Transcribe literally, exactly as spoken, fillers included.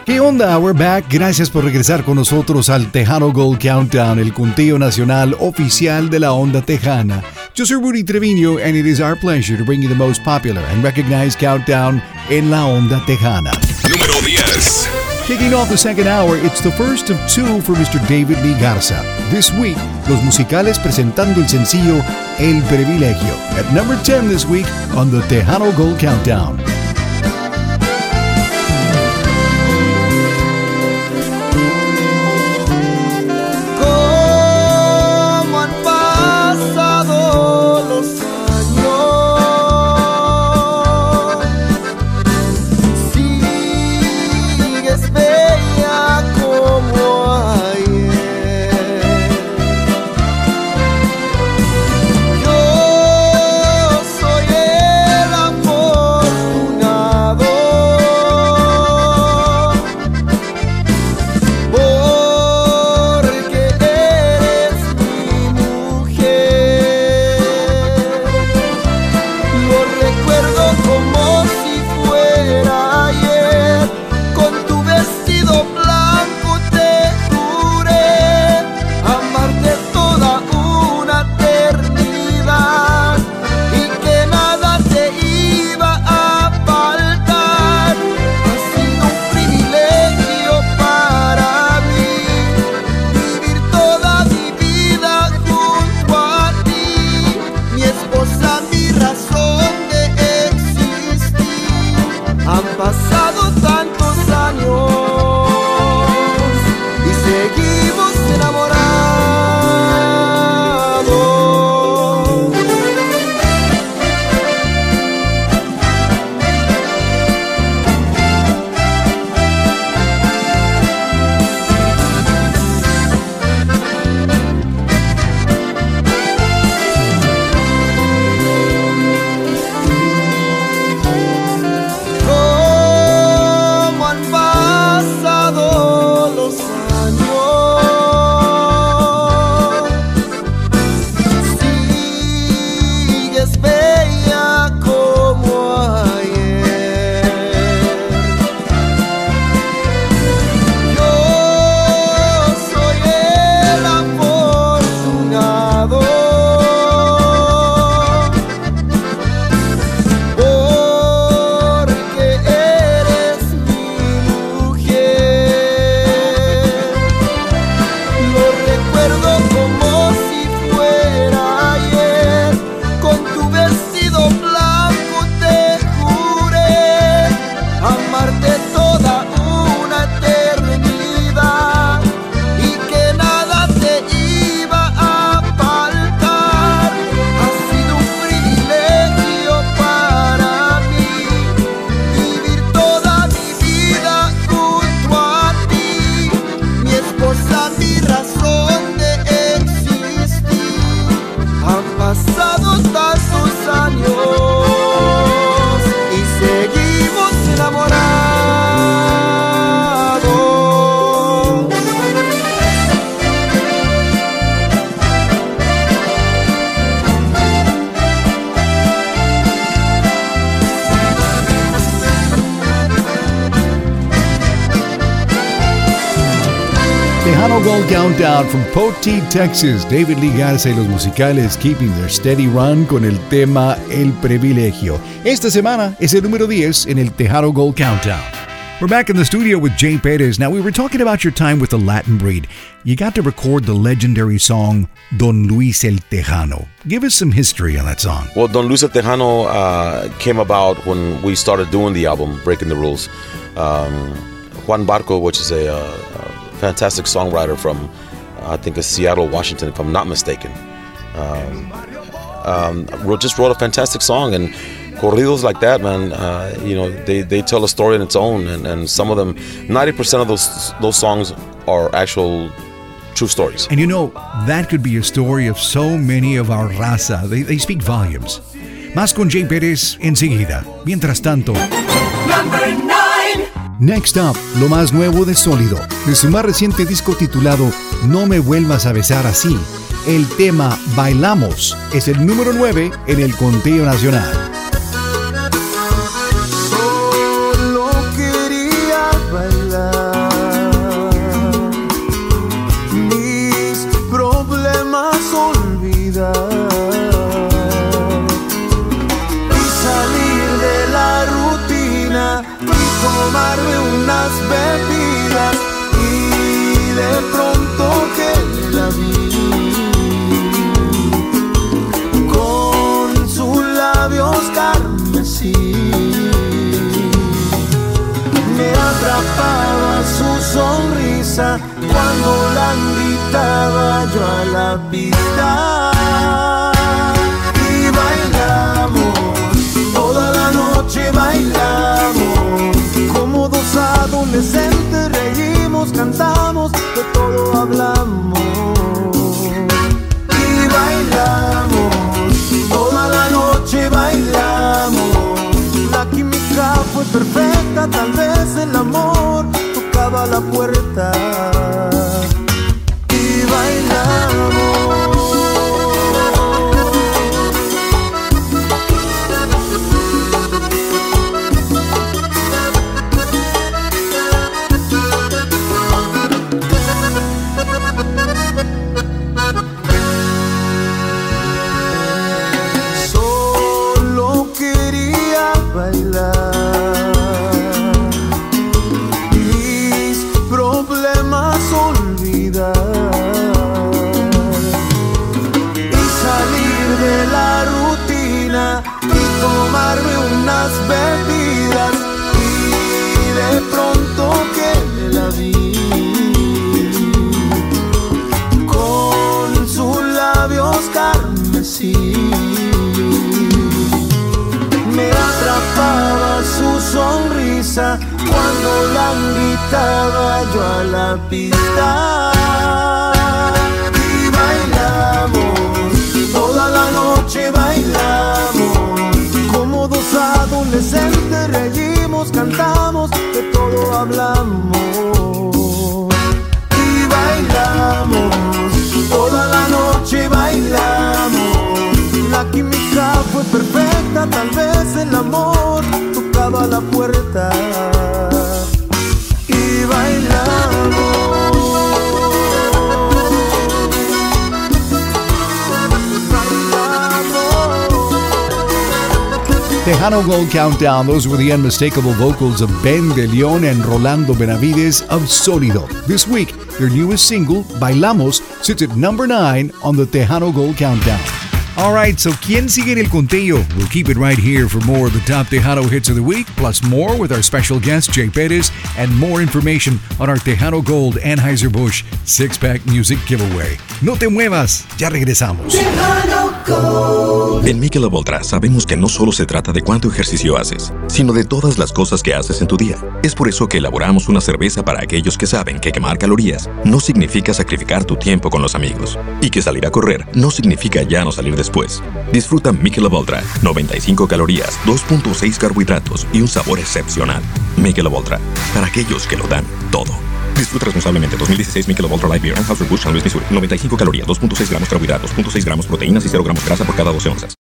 ¿Qué onda? We're back. Gracias por regresar con nosotros al Tejano Gold Countdown, el conteo nacional oficial de la onda tejana. Yo soy Rudy Treviño, and it is our pleasure to bring you the most popular and recognized countdown en la onda tejana. Número diez. Kicking off the second hour, it's the first of two for Mister David Lee Garza. This week, los musicales presentando el sencillo El Privilegio. At number ten this week on the Tejano Gold Countdown. Gold Countdown from Poteet, Texas. David Lee Garza y los musicales keeping their steady run con el tema El Privilegio. Esta semana es el número diez en el Tejano Gold Countdown. We're back in the studio with Jay Perez. Now, we were talking about your time with the Latin Breed. You got to record the legendary song Don Luis el Tejano. Give us some history on that song. Well, Don Luis el Tejano uh, came about when we started doing the album, Breaking the Rules. Um, Juan Barco, which is a... Uh, fantastic songwriter from, uh, I think, it's Seattle, Washington, if I'm not mistaken. Um, um, wrote, just wrote a fantastic song, and corridos like that, man, uh, you know, they, they tell a story on its own, and, and some of them, ninety percent of those those songs are actual true stories. And you know, that could be a story of so many of our raza. They, they speak volumes. Más con Jay Perez enseguida. Mientras tanto... Number nine. Next up, lo más nuevo de Sólido, de su más reciente disco titulado No me vuelvas a besar así. El tema Bailamos es el número nueve en el conteo nacional. Solo quería bailar. tomarme unas bebidas y de pronto que la vi con sus labios carmesí. Me atrapaba su sonrisa cuando la invitaba yo a la pista. Y bailamos, toda la noche bailamos, como dos adolescentes reímos, cantamos, de todo hablamos. Y bailamos, toda la noche bailamos, la química fue perfecta, tal vez el amor tocaba la puerta. Y bailamos. Tomarme unas bebidas y de pronto que la vi con sus labios carmesí. Me atrapaba su sonrisa cuando la invitaba yo a la pista. Y bailamos, toda la noche bailamos, dos adolescentes reímos, cantamos, de todo hablamos. Y bailamos, toda la noche bailamos, la química fue perfecta, tal vez el amor tocaba la puerta. Y bailamos. Tejano Gold Countdown, those were the unmistakable vocals of Ben De Leon and Rolando Benavides of Sólido. This week, their newest single, Bailamos, sits at number nine on the Tejano Gold Countdown. Alright, so ¿quién sigue en el conteo? We'll keep it right here for more of the top Tejano hits of the week, plus more with our special guest, Jay Perez, and more information on our Tejano Gold Anheuser-Busch six-pack music giveaway. No te muevas, ya regresamos. Tejano Gold. En Michelob Ultra sabemos que no solo se trata de cuánto ejercicio haces, sino de todas las cosas que haces en tu día. Es por eso que elaboramos una cerveza para aquellos que saben que quemar calorías no significa sacrificar tu tiempo con los amigos, y que salir a correr no significa ya no salir después. Disfruta Michelob Ultra, noventa y cinco calorías, dos punto seis carbohidratos y un sabor excepcional. Michelob Ultra, para aquellos que lo dan todo. Disfruta responsablemente. dos mil dieciséis Michelob Ultra Light Beer, Anheuser-Busch, San Luis, Missouri. noventa y cinco calorías, dos punto seis gramos carbohidratos, dos punto seis gramos proteínas y cero gramos grasa por cada doce onzas.